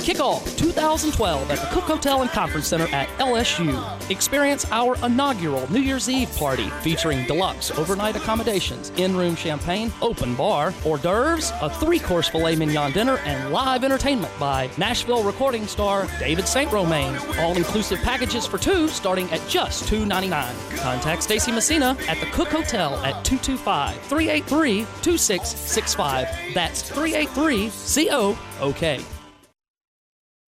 Kickoff 2012 at the Cook Hotel and Conference Center at LSU. Experience our inaugural New Year's Eve party featuring deluxe overnight accommodations, in-room champagne, open bar, hors d'oeuvres, a 3-course filet mignon dinner, and live entertainment by Nashville recording star David St. Romain. All-inclusive packages for 2 starting at just $2.99. Contact Stacy Messina at the Cook Hotel at 225-383-2665. That's 383-COOK.